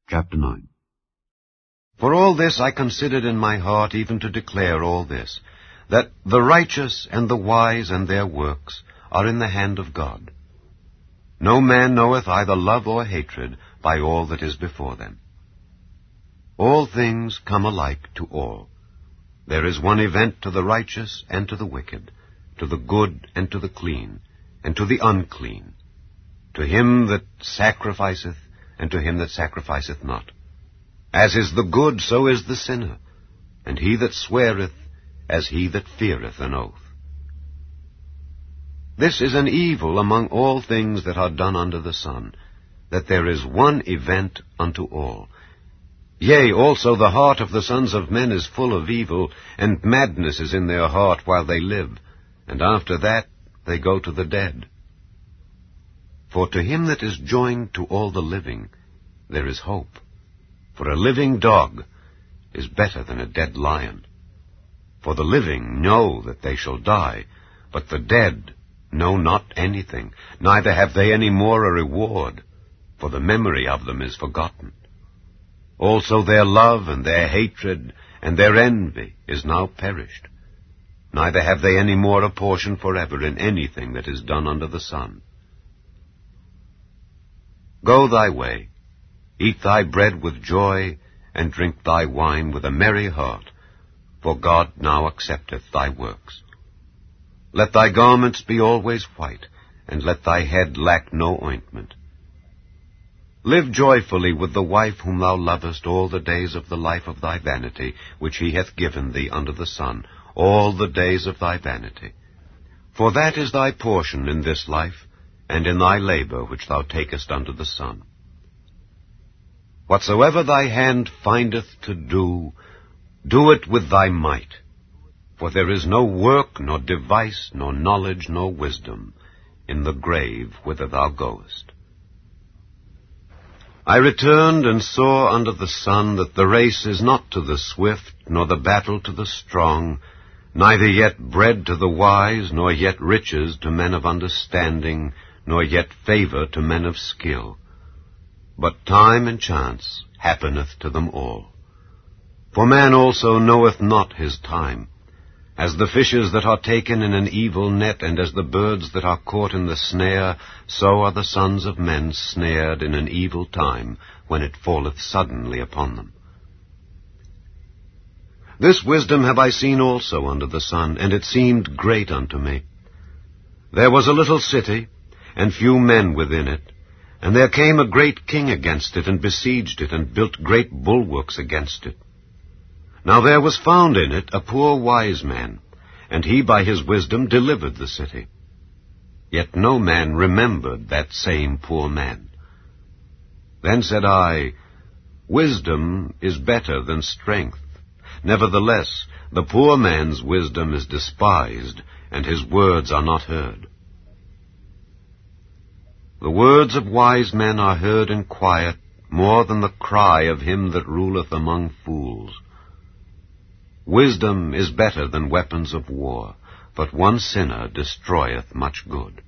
Chapter 9. For all this I considered in my heart, even to declare all this, that the righteous and the wise and their works are in the hand of God. No man knoweth either love or hatred by all that is before them. All things come alike to all. There is one event to the righteous and to the wicked, to the good and to the clean, and to the unclean, to him that sacrificeth, and to him that sacrificeth not. As is the good, so is the sinner, and he that sweareth, as he that feareth an oath. This is an evil among all things that are done under the sun, that there is one event unto all. Yea, also the heart of the sons of men is full of evil, and madness is in their heart while they live, and after that they go to the dead. For to him that is joined to all the living, there is hope. For a living dog is better than a dead lion. For the living know that they shall die, but the dead know not anything, neither have they any more a reward, for the memory of them is forgotten. Also their love and their hatred and their envy is now perished. Neither have they any more a portion forever in anything that is done under the sun. Go thy way, eat thy bread with joy, and drink thy wine with a merry heart, for God now accepteth thy works. Let thy garments be always white, and let thy head lack no ointment. Live joyfully with the wife whom thou lovest all the days of the life of thy vanity, which he hath given thee under the sun, all the days of thy vanity. For that is thy portion in this life, and in thy labor which thou takest under the sun. Whatsoever thy hand findeth to do, do it with thy might. For there is no work, nor device, nor knowledge, nor wisdom in the grave whither thou goest. I returned and saw under the sun that the race is not to the swift, nor the battle to the strong, neither yet bread to the wise, nor yet riches to men of understanding, nor yet favor to men of skill. But time and chance happeneth to them all. For man also knoweth not his time. As the fishes that are taken in an evil net, and as the birds that are caught in the snare, so are the sons of men snared in an evil time, when it falleth suddenly upon them. This wisdom have I seen also under the sun, and it seemed great unto me. There was a little city, and few men within it, and there came a great king against it, and besieged it, and built great bulwarks against it. Now there was found in it a poor wise man, and he by his wisdom delivered the city. Yet no man remembered that same poor man. Then said I, Wisdom is better than strength. Nevertheless, the poor man's wisdom is despised, and his words are not heard. The words of wise men are heard in quiet, more than the cry of him that ruleth among fools. Wisdom is better than weapons of war, but one sinner destroyeth much good.